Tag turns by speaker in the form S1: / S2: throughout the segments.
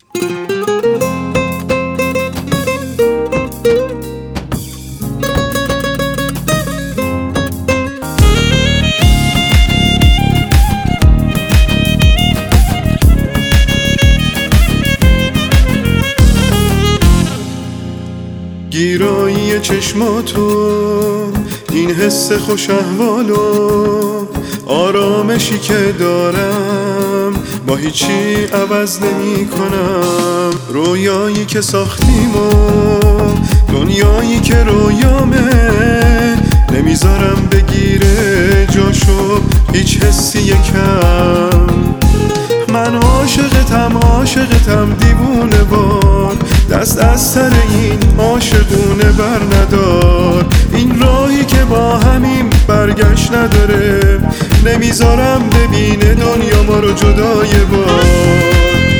S1: گیرایی چشماتو، این حس خوش احوالو، آرامشی که دارم با هیچی عوض نمی کنم. رویایی که ساختیم و دنیایی که رویامه، نمیذارم بگیره جاشو هیچ حسی کم. من عاشقتم دیوونه وار، دست از سر این عاشقونه بر ندار. این راهی که با همیم برگشت نداره، نمیذارم ببینه دنیا ما رو جدای بار.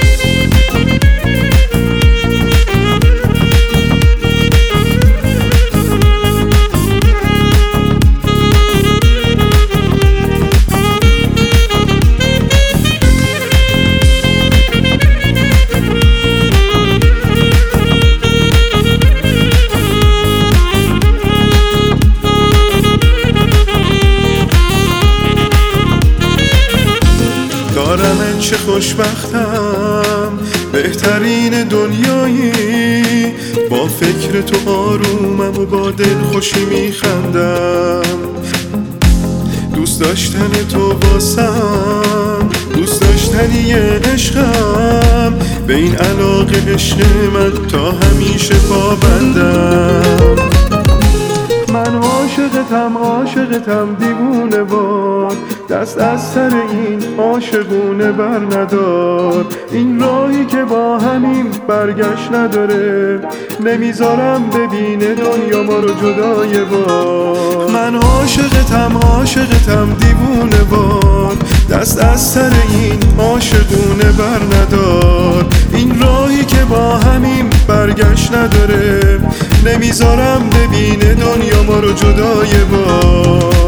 S1: دارم چه خوشبختم، بهترین دنیایی، با فکر تو آرومم و با دل خوشی میخندم. دوست داشتن تو واسم، دوست داشتنی عشقم، به این علاقه عشق من تا همیشه پابندم. من عاشقتم دیوونه وار، دست از سر این عاشقونه بر ندار. این راهی که با همین برگشت نداره، نمیذارم ببینه دنیا ما رو جدای بار. من عاشقتم دیوونه وار، دست از سر این عاشقونه بر ندار. این راهی که با همین برگشت نداره، نمیذارم ببینه دنیا ما رو جدای بار.